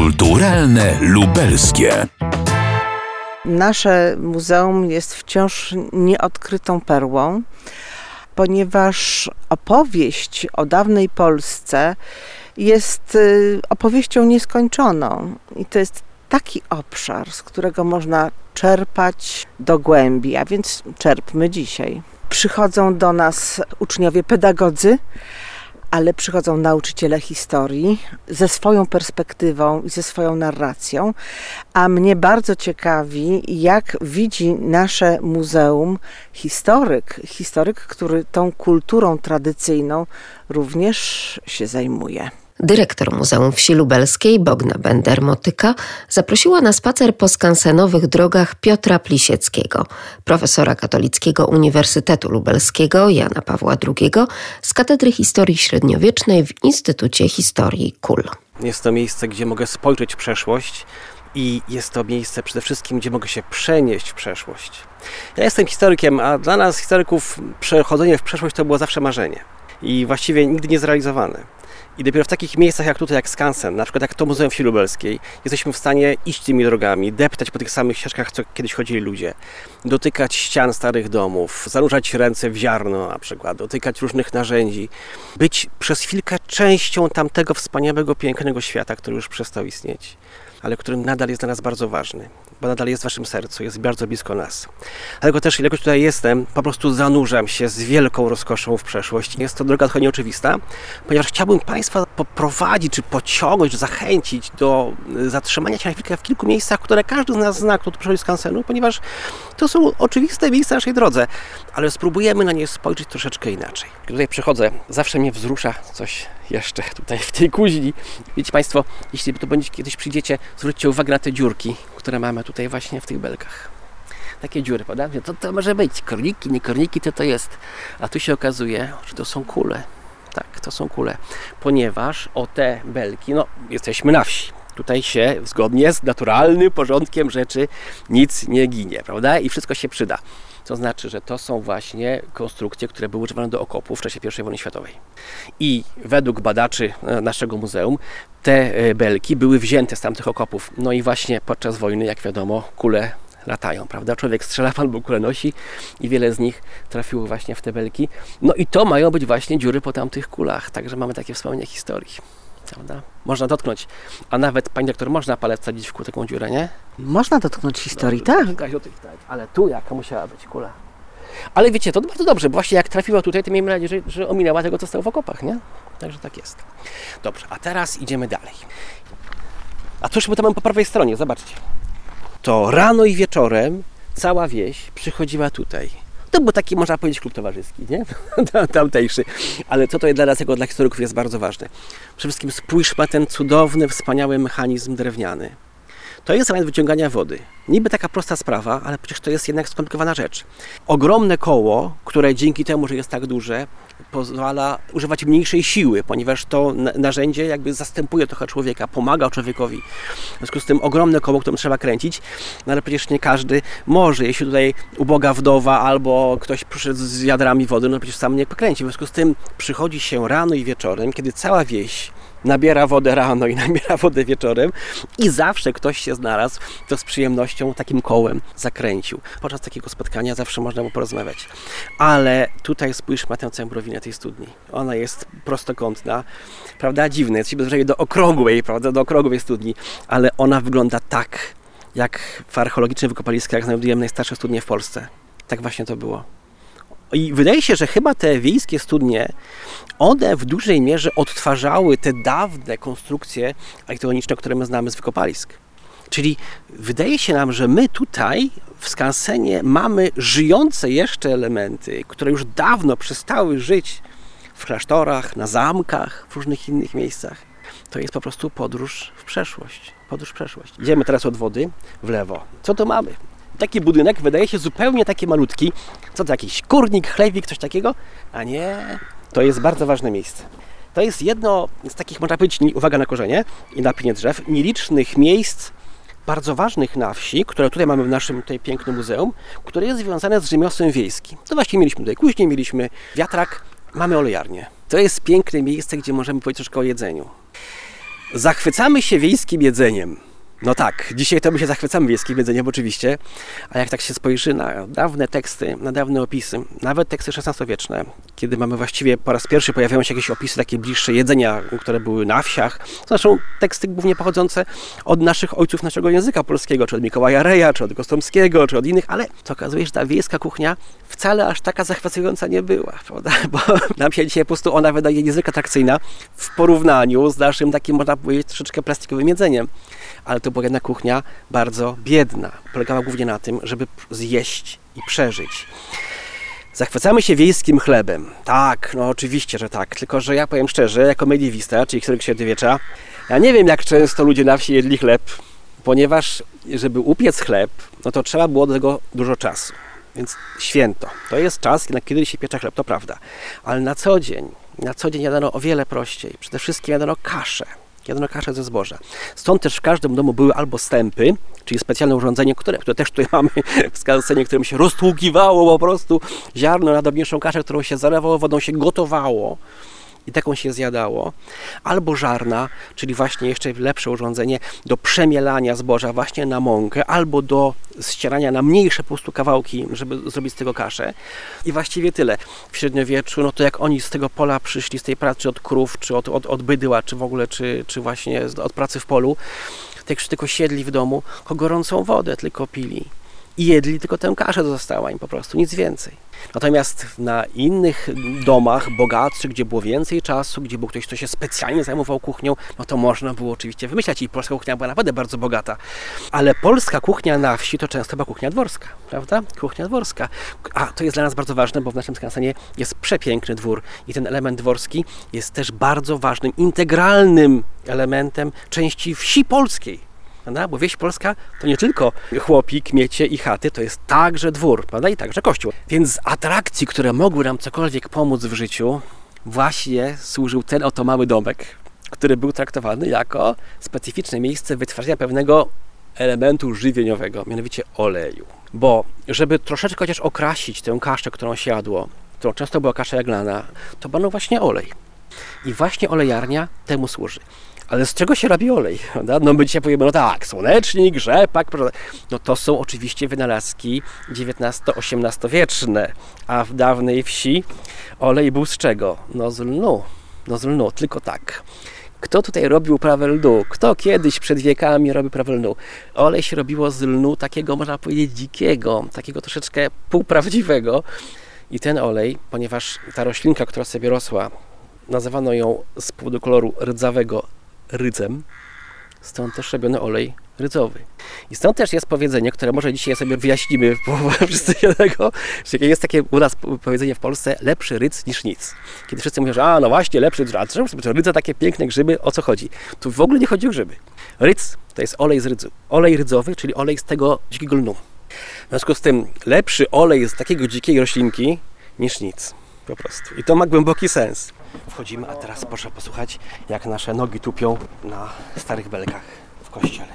Kulturalne lubelskie. Nasze muzeum jest wciąż nieodkrytą perłą, ponieważ opowieść o dawnej Polsce jest opowieścią nieskończoną. I to jest taki obszar, z którego można czerpać do głębi, a więc czerpmy dzisiaj. Przychodzą do nas uczniowie pedagodzy, ale przychodzą nauczyciele historii ze swoją perspektywą i ze swoją narracją, a mnie bardzo ciekawi, jak widzi nasze muzeum historyk, który tą kulturą tradycyjną również się zajmuje. Dyrektor Muzeum Wsi Lubelskiej Bogna Bender-Motyka zaprosiła na spacer po skansenowych drogach Piotra Plisieckiego, profesora Katolickiego Uniwersytetu Lubelskiego Jana Pawła II z Katedry Historii Średniowiecznej w Instytucie Historii KUL. Jest to miejsce, gdzie mogę spojrzeć w przeszłość i jest to miejsce przede wszystkim, gdzie mogę się przenieść w przeszłość. Ja jestem historykiem, a dla nas historyków przechodzenie w przeszłość to było zawsze marzenie i właściwie nigdy nie zrealizowane. I dopiero w takich miejscach jak tutaj, jak skansen, na przykład jak to Muzeum Wsi Lubelskiej, jesteśmy w stanie iść tymi drogami, deptać po tych samych ścieżkach, co kiedyś chodzili ludzie, dotykać ścian starych domów, zanurzać ręce w ziarno na przykład, dotykać różnych narzędzi, być przez chwilkę częścią tamtego wspaniałego, pięknego świata, który już przestał istnieć, ale który nadal jest dla nas bardzo ważny, bo nadal jest w waszym sercu, jest bardzo blisko nas. Dlatego też, ilekroć tutaj jestem, po prostu zanurzam się z wielką rozkoszą w przeszłość. Jest to droga trochę nieoczywista, ponieważ chciałbym Państwa poprowadzić, czy pociągnąć, czy zachęcić do zatrzymania się na chwilkę w kilku miejscach, które każdy z nas zna, kto tu przychodzi z skansenu, ponieważ to są oczywiste miejsca na naszej drodze, ale spróbujemy na nie spojrzeć troszeczkę inaczej. Kiedy tutaj przychodzę, zawsze mnie wzrusza coś jeszcze tutaj w tej kuźni. Wiecie Państwo, jeśli to będzie kiedyś przyjdziecie, zwróćcie uwagę na te dziurki, które mamy tutaj właśnie w tych belkach. Takie dziury, prawda? Co to może być? Korniki, nie korniki, co to jest? A tu się okazuje, że to są kule. Tak, to są kule. Ponieważ o te belki, jesteśmy na wsi. Tutaj się zgodnie z naturalnym porządkiem rzeczy nic nie ginie, prawda? I wszystko się przyda. To znaczy, że to są właśnie konstrukcje, które były używane do okopów w czasie I wojny światowej. I według badaczy naszego muzeum te belki były wzięte z tamtych okopów. No i właśnie podczas wojny, jak wiadomo, kule latają, prawda? Człowiek strzela, Pan Bóg kule nosi i wiele z nich trafiło właśnie w te belki. No i to mają być właśnie dziury po tamtych kulach. Także mamy takie wspomnienie historii. Prawda? Można dotknąć, a nawet, pani doktor, można palec wsadzić w taką dziurę, nie? Można dotknąć historii, tak. Ale tu jaka musiała być kula. Ale wiecie, to bardzo dobrze, bo właśnie jak trafiła tutaj, to miejmy nadzieję, że ominęła tego, co stało w okopach, nie? Także tak jest. Dobrze, a teraz idziemy dalej. A cóż my tam mamy po prawej stronie, zobaczcie. To rano i wieczorem cała wieś przychodziła tutaj. To był taki, można powiedzieć, klub towarzyski, nie? Tamtejszy. Ale co to jest dla nas, jako dla historyków, jest bardzo ważne. Przede wszystkim spójrzmy na ten cudowny, wspaniały mechanizm drewniany. To jest element wyciągania wody. Niby taka prosta sprawa, ale przecież to jest jednak skomplikowana rzecz. Ogromne koło, które dzięki temu, że jest tak duże, pozwala używać mniejszej siły, ponieważ to narzędzie jakby zastępuje trochę człowieka, pomaga człowiekowi. W związku z tym ogromne koło, którym trzeba kręcić, ale przecież nie każdy może. Jeśli tutaj uboga wdowa albo ktoś przyszedł z wiadrami wody, przecież sam nie pokręci. W związku z tym przychodzi się rano i wieczorem, kiedy cała wieś nabiera wodę rano i nabiera wodę wieczorem i zawsze ktoś się znalazł, kto z przyjemnością takim kołem zakręcił. Podczas takiego spotkania zawsze można było porozmawiać. Ale tutaj spójrzmy na tę cembrowinę tej studni. Ona jest prostokątna, prawda? Dziwne, jest się bezpośrednio do okrągłej, prawda? Do okrągłej studni, ale ona wygląda tak, jak w archeologicznych wykopaliskach znajdujemy najstarsze studnie w Polsce. Tak właśnie to było. I wydaje się, że chyba te wiejskie studnie, one w dużej mierze odtwarzały te dawne konstrukcje architektoniczne, które my znamy z wykopalisk. Czyli wydaje się nam, że my tutaj w skansenie mamy żyjące jeszcze elementy, które już dawno przestały żyć w klasztorach, na zamkach, w różnych innych miejscach. To jest po prostu podróż w przeszłość. Podróż w przeszłość. Idziemy teraz od wody w lewo. Co to mamy? Taki budynek wydaje się zupełnie taki malutki. Co to, jakiś kurnik, chlewik, coś takiego? A nie, to jest bardzo ważne miejsce. To jest jedno z takich, można powiedzieć, uwaga na korzenie i na pnie drzew, nielicznych miejsc bardzo ważnych na wsi, które tutaj mamy w naszym tutaj pięknym muzeum, które jest związane z rzemiosłem wiejskim. To właśnie mieliśmy tutaj kuźnię, mieliśmy wiatrak, mamy olejarnię. To jest piękne miejsce, gdzie możemy powiedzieć troszkę o jedzeniu. Zachwycamy się wiejskim jedzeniem. No tak, dzisiaj to my się zachwycamy wiejskim jedzeniem oczywiście, a jak tak się spojrzy na dawne teksty, na dawne opisy, nawet teksty XVI-wieczne, kiedy mamy właściwie po raz pierwszy pojawiają się jakieś opisy takie bliższe jedzenia, które były na wsiach, zresztą teksty głównie pochodzące od naszych ojców naszego języka polskiego, czy od Mikołaja Reja, czy od Gostomskiego, czy od innych, ale to okazuje się, że ta wiejska kuchnia wcale aż taka zachwycająca nie była, prawda? Bo nam się dzisiaj po prostu ona wydaje niezwykle atrakcyjna w porównaniu z naszym takim, można powiedzieć, troszeczkę plastikowym jedzeniem. Ale to była jedna kuchnia bardzo biedna. Polegała głównie na tym, żeby zjeść i przeżyć. Zachwycamy się wiejskim chlebem. Tak, no oczywiście, że tak. Tylko że ja powiem szczerze, jako mediewista, czyli historyk średniowiecza, ja nie wiem, jak często ludzie na wsi jedli chleb, ponieważ żeby upiec chleb, no to trzeba było do tego dużo czasu. Więc święto. To jest czas, kiedy się piecze chleb, to prawda. Ale na co dzień jadano o wiele prościej. Przede wszystkim jadano kaszę. Jadano kaszę ze zboża. Stąd też w każdym domu były albo stępy, czyli specjalne urządzenie, które też tutaj mamy w Skansenie, którym się roztłukiwało po prostu ziarno na drobniejszą kaszę, którą się zalewało wodą, się gotowało i taką się zjadało. Albo żarna, czyli właśnie jeszcze lepsze urządzenie do przemielania zboża właśnie na mąkę, albo do ścierania na mniejsze po prostu kawałki, żeby zrobić z tego kaszę. I właściwie tyle. W średniowieczu, no to jak oni z tego pola przyszli, z tej pracy od krów, czy od bydła, czy w ogóle, czy właśnie od pracy w polu, to jak tylko siedli w domu, to gorącą wodę tylko pili. I jedli tylko tę kaszę, została im po prostu, nic więcej. Natomiast na innych domach bogatszych, gdzie było więcej czasu, gdzie był ktoś, kto się specjalnie zajmował kuchnią, no to można było oczywiście wymyślać i polska kuchnia była naprawdę bardzo bogata. Ale polska kuchnia na wsi to często była kuchnia dworska, prawda? Kuchnia dworska. A to jest dla nas bardzo ważne, bo w naszym Skansenie jest przepiękny dwór i ten element dworski jest też bardzo ważnym, integralnym elementem części wsi polskiej. Prawda? Bo wieś polska to nie tylko chłopi, kmiecie i chaty, to jest także dwór, prawda? I także kościół. Więc z atrakcji, które mogły nam cokolwiek pomóc w życiu, właśnie służył ten oto mały domek, który był traktowany jako specyficzne miejsce wytwarzania pewnego elementu żywieniowego, mianowicie oleju. Bo żeby troszeczkę chociaż okrasić tę kaszę, którą się jadło, którą często była kasza jaglana, to brano właśnie olej. I właśnie olejarnia temu służy. Ale z czego się robi olej? No my dzisiaj powiemy, no tak, słonecznik, rzepak, no to są oczywiście wynalazki XIX-XVIII wieczne, a w dawnej wsi olej był z czego? No z lnu, tylko tak. Kto tutaj robił uprawę lnu? Kto kiedyś przed wiekami robił uprawę lnu? Olej się robiło z lnu takiego, można powiedzieć, dzikiego, takiego troszeczkę półprawdziwego. I ten olej, ponieważ ta roślinka, która sobie rosła, nazywano ją z powodu koloru rdzawego rydzem, stąd też robiono olej rydzowy. I stąd też jest powiedzenie, które może dzisiaj sobie wyjaśnimy wszyscy jednego, że jest takie u nas powiedzenie w Polsce, lepszy rydz niż nic. Kiedy wszyscy mówią, że no właśnie, lepszy rydz, a rydza takie piękne grzyby, o co chodzi? Tu w ogóle nie chodzi o grzyby. Rydz to jest olej z rydzu. Olej rydzowy, czyli olej z tego dzikiego lnu. W związku z tym lepszy olej z takiego dzikiej roślinki niż nic. Po prostu. I to ma głęboki sens. Wchodzimy, a teraz proszę posłuchać, jak nasze nogi tupią na starych belkach w kościele.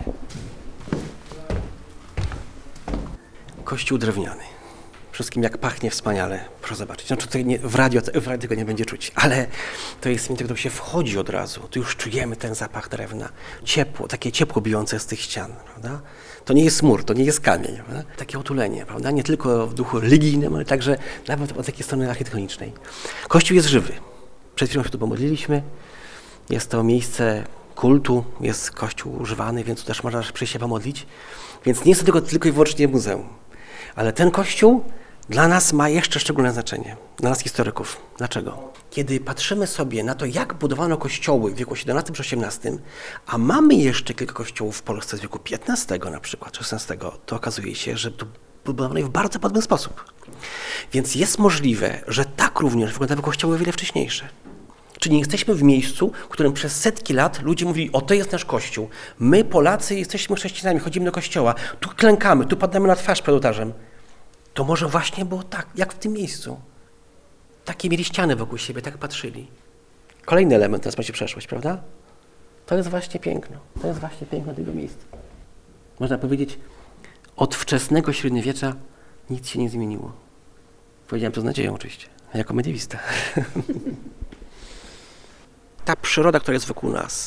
Kościół drewniany. Wszystkim jak pachnie wspaniale. Proszę zobaczyć. Znaczy tutaj w radio tego nie będzie czuć, ale to jest miejsce, gdzie się wchodzi od razu. Tu już czujemy ten zapach drewna. Ciepło, takie ciepło bijące z tych ścian, prawda? To nie jest mur, to nie jest kamień, prawda? Takie otulenie, prawda? Nie tylko w duchu religijnym, ale także nawet od takiej strony architektonicznej. Kościół jest żywy. Przed chwilą się tu pomodliliśmy. Jest to miejsce kultu, jest kościół używany, więc tu też można przyjść się pomodlić. Więc nie jest to tylko i wyłącznie muzeum. Ale ten kościół dla nas ma jeszcze szczególne znaczenie. Dla nas historyków. Dlaczego? Kiedy patrzymy sobie na to, jak budowano kościoły w wieku XVII czy XVIII, a mamy jeszcze kilka kościołów w Polsce z wieku XV na przykład, XVI, to okazuje się, że to budowano w bardzo podobny sposób. Więc jest możliwe, że tak również wyglądały kościoły o wiele wcześniejsze. Czyli nie jesteśmy w miejscu, w którym przez setki lat ludzie mówili, o to jest nasz kościół. My Polacy jesteśmy chrześcijanami, chodzimy do kościoła, tu klękamy, tu padamy na twarz przed ołtarzem. To może właśnie było tak, jak w tym miejscu. Takie mieli ściany wokół siebie, tak patrzyli. Kolejny element, teraz macie przeszłość, prawda? To jest właśnie piękno. To jest właśnie piękno tego miejsca. Można powiedzieć, od wczesnego średniowiecza nic się nie zmieniło. Powiedziałem to z nadzieją oczywiście, jako mediewista. Ta przyroda, która jest wokół nas,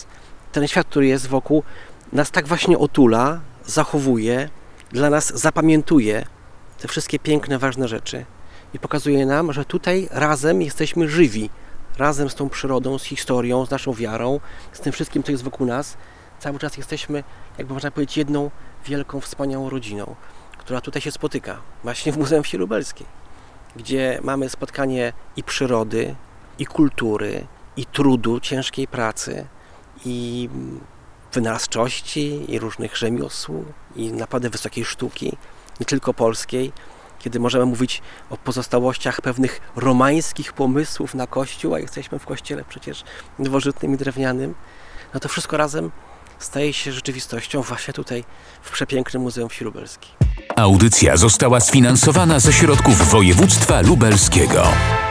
ten świat, który jest wokół, nas tak właśnie otula, zachowuje, dla nas zapamiętuje te wszystkie piękne, ważne rzeczy i pokazuje nam, że tutaj razem jesteśmy żywi, razem z tą przyrodą, z historią, z naszą wiarą, z tym wszystkim, co jest wokół nas. Cały czas jesteśmy, jakby można powiedzieć, jedną wielką, wspaniałą rodziną, która tutaj się spotyka, właśnie w Muzeum Wsi Lubelskiej, gdzie mamy spotkanie i przyrody, i kultury, i trudu, ciężkiej pracy, i wynalazczości, i różnych rzemiosł, i naprawdę wysokiej sztuki, nie tylko polskiej, kiedy możemy mówić o pozostałościach pewnych romańskich pomysłów na kościół, a jesteśmy w kościele przecież nowożytnym i drewnianym, no to wszystko razem staje się rzeczywistością właśnie tutaj w przepięknym Muzeum Wsi Lubelskiej. Audycja została sfinansowana ze środków województwa lubelskiego.